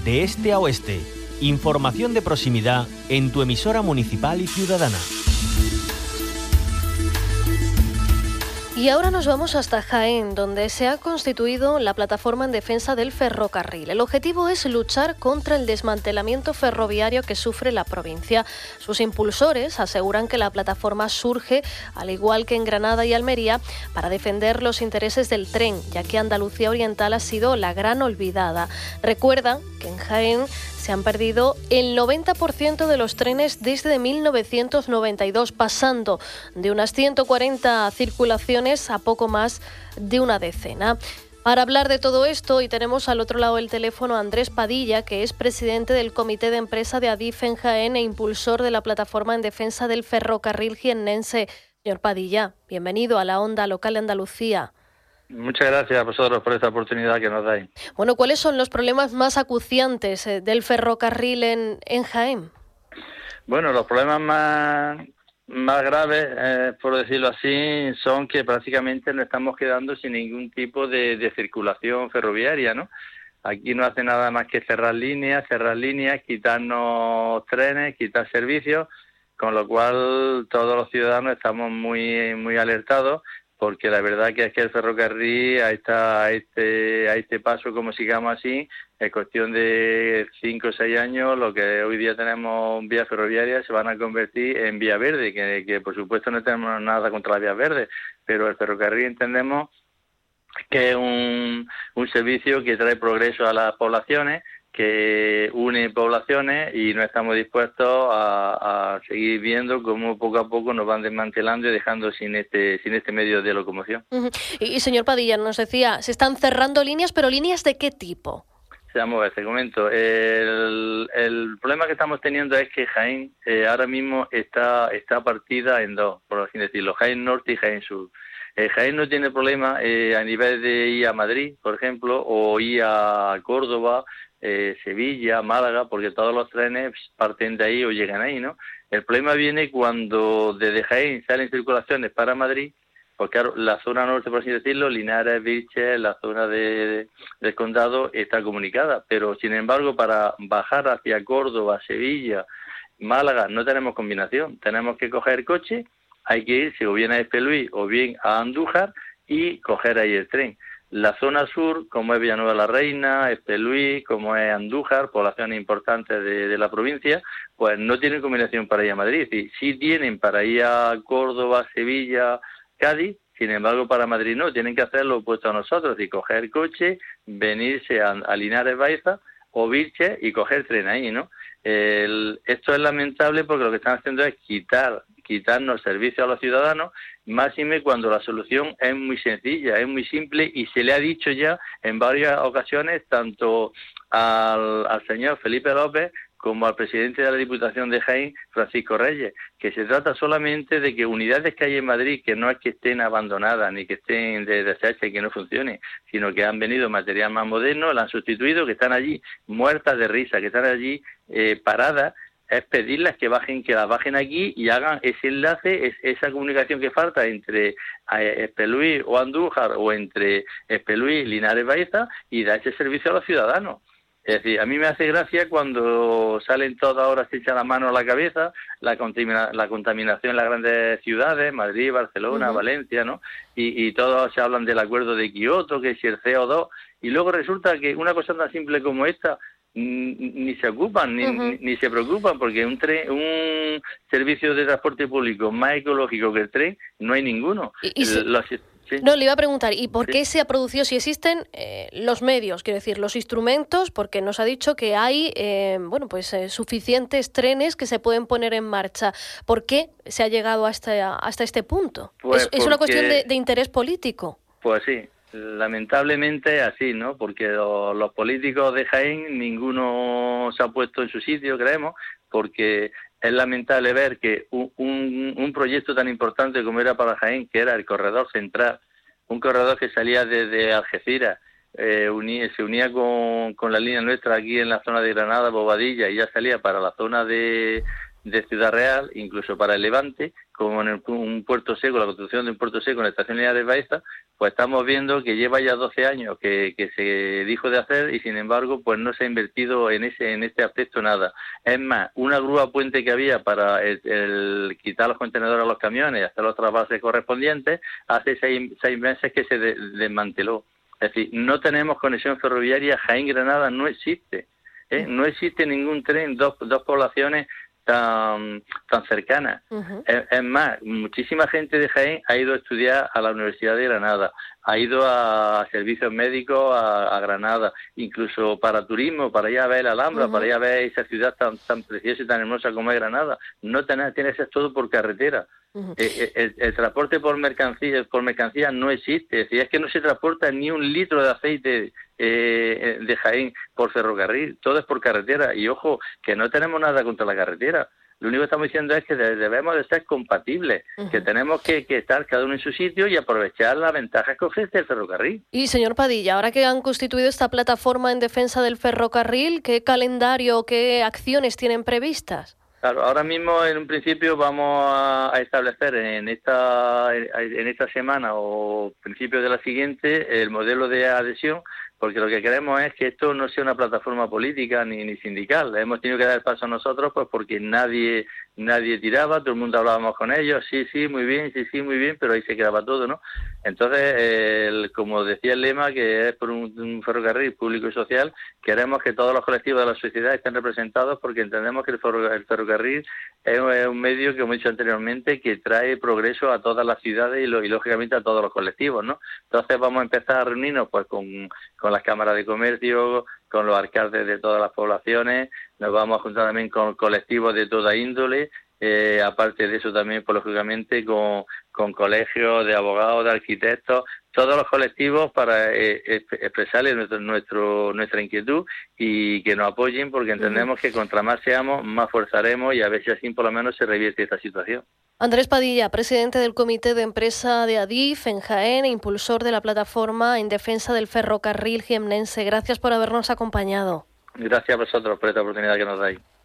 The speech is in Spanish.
de este a oeste. Información de proximidad en tu emisora municipal y ciudadana. Y ahora nos vamos hasta Jaén, donde se ha constituido la plataforma en defensa del ferrocarril. El objetivo es luchar contra el desmantelamiento ferroviario que sufre la provincia. Sus impulsores aseguran que la plataforma surge, al igual que en Granada y Almería, para defender los intereses del tren, ya que Andalucía Oriental ha sido la gran olvidada. Recuerdan que en Jaén se han perdido el 90% de los trenes desde 1992, pasando de unas 140 circulaciones a poco más de una decena. Para hablar de todo esto, y tenemos al otro lado del teléfono a Andrés Padilla, que es presidente del Comité de Empresa de Adif en Jaén e impulsor de la plataforma en defensa del ferrocarril jiennense. Señor Padilla, bienvenido a la Onda Local de Andalucía. Muchas gracias a vosotros por esta oportunidad que nos dais. Bueno, ¿cuáles son los problemas más acuciantes del ferrocarril en Jaén? Bueno, los problemas más graves, por decirlo así, son que prácticamente nos estamos quedando sin ningún tipo de circulación ferroviaria, ¿no? Aquí no hace nada más que cerrar líneas, quitarnos trenes, quitar servicios, con lo cual todos los ciudadanos estamos muy alertados, porque la verdad que es que el ferrocarril a este paso, como sigamos así, en cuestión de 5 o 6 años, lo que hoy día tenemos vías ferroviarias se van a convertir en vía verde, que por supuesto no tenemos nada contra las vías verdes, pero el ferrocarril entendemos que es un servicio que trae progreso a las poblaciones, que une poblaciones, y no estamos dispuestos a seguir viendo cómo poco a poco nos van desmantelando y dejando sin este medio de locomoción. Uh-huh. Y señor Padilla, nos decía, se están cerrando líneas, pero ¿líneas de qué tipo? Vamos a ver, te comento. El problema que estamos teniendo es que Jaén ahora mismo está partida en dos, por así decirlo, Jaén Norte y Jaén Sur. Jaén no tiene problema a nivel de ir a Madrid, por ejemplo, o ir a Córdoba, Sevilla, Málaga, porque todos los trenes parten de ahí o llegan ahí, ¿no? El problema viene cuando desde Jaén salen circulaciones para Madrid, porque claro, la zona norte, por así decirlo, Linares, Vilches, la zona del condado está comunicada, pero sin embargo para bajar hacia Córdoba, Sevilla, Málaga no tenemos combinación, tenemos que coger coche, hay que irse o bien a Espelúi o bien a Andújar y coger ahí el tren. La zona sur, como es Villanueva la Reina, Espelúi, como es Andújar, poblaciones importantes de la provincia, pues no tienen combinación para ir a Madrid. Y sí tienen para ir a Córdoba, Sevilla, Cádiz, sin embargo para Madrid no, tienen que hacer lo opuesto a nosotros, y coger coche, venirse a Linares Baeza o Vilches y coger tren ahí, ¿no? Esto es lamentable porque lo que están haciendo es quitarnos servicios a los ciudadanos, máxime cuando la solución es muy sencilla, es muy simple, y se le ha dicho ya en varias ocasiones tanto al señor Felipe López como al presidente de la Diputación de Jaén, Francisco Reyes, que se trata solamente de que unidades que hay en Madrid, que no es que estén abandonadas ni que estén deshechas y que no funcionen, sino que han venido material más moderno, la han sustituido, que están allí muertas de risa, que están allí paradas, es pedirles que las bajen aquí y hagan ese enlace, esa comunicación que falta entre Espelúi o Andújar, o entre Espelúi, Linares, Baeza, y dar ese servicio a los ciudadanos. Es decir, a mí me hace gracia cuando salen todas ahora, se echan la mano a la cabeza, la contaminación en las grandes ciudades, Madrid, Barcelona, Valencia, ¿no? Y todos se hablan del acuerdo de Kioto, que si el CO2, y luego resulta que una cosa tan simple como esta ni se ocupan, ni se preocupan, porque un servicio de transporte público más ecológico que el tren no hay ninguno. Sí. No, le iba a preguntar, ¿y por qué se ha producido, si existen los medios, quiero decir, los instrumentos? Porque nos ha dicho que hay suficientes trenes que se pueden poner en marcha. ¿Por qué se ha llegado hasta este punto? Pues ¿Es una cuestión de interés político? Pues sí, lamentablemente es así, ¿no? Porque los políticos de Jaén, ninguno se ha puesto en su sitio, creemos, porque es lamentable ver que un proyecto tan importante como era para Jaén, que era el corredor central, un corredor que salía desde Algeciras, se unía con la línea nuestra aquí en la zona de Granada, Bobadilla, y ya salía para la zona de de Ciudad Real, incluso para el Levante, como en un puerto seco, la construcción de un puerto seco en la estación lineal de Baeza, pues estamos viendo que lleva ya 12 años que se dijo de hacer y sin embargo pues no se ha invertido en este aspecto nada. Es más, una grúa puente que había para el quitar los contenedores a los camiones y hacer los trasvases correspondientes, hace seis meses que se desmanteló. Es decir, no tenemos conexión ferroviaria, Jaén-Granada no existe. No existe ningún tren, dos poblaciones tan cercanas. Uh-huh. Es más, muchísima gente de Jaén ha ido a estudiar a la Universidad de Granada, ha ido a servicios médicos a Granada, incluso para turismo, para ir a ver la Alhambra, para ir a ver esa ciudad tan preciosa y tan hermosa como es Granada. No tiene que ser todo por carretera. Uh-huh. El transporte por mercancías no existe. Es decir, es que no se transporta ni un litro de aceite de Jaén por ferrocarril, todo es por carretera. Y ojo, que no tenemos nada contra la carretera. Lo único que estamos diciendo es que debemos de ser compatibles, uh-huh, que tenemos que estar cada uno en su sitio y aprovechar las ventajas que ofrece el ferrocarril. Y señor Padilla, ahora que han constituido esta plataforma en defensa del ferrocarril, ¿qué calendario, qué acciones tienen previstas? Claro, ahora mismo en un principio vamos a establecer en esta semana o principios de la siguiente el modelo de adhesión, porque lo que queremos es que esto no sea una plataforma política ni sindical. Hemos tenido que dar el paso nosotros pues porque nadie tiraba, todo el mundo hablábamos con ellos, sí, muy bien, pero ahí se quedaba todo, ¿no? Entonces, como decía el lema, que es por un ferrocarril público y social, queremos que todos los colectivos de la sociedad estén representados porque entendemos que el ferrocarril es un medio, que hemos dicho anteriormente, que trae progreso a todas las ciudades y lógicamente a todos los colectivos, ¿no? Entonces vamos a empezar a reunirnos pues con las cámaras de comercio, con los alcaldes de todas las poblaciones, nos vamos a juntar también con colectivos de toda índole, aparte de eso también, pues lógicamente, con colegios de abogados, de arquitectos, todos los colectivos para expresarles nuestra inquietud y que nos apoyen, porque entendemos que contra más seamos, más forzaremos y a ver si así por lo menos se revierte esta situación. Andrés Padilla, presidente del Comité de Empresa de Adif en Jaén e impulsor de la plataforma en defensa del ferrocarril jiennense. Gracias por habernos acompañado. Gracias a vosotros por esta oportunidad que nos dais.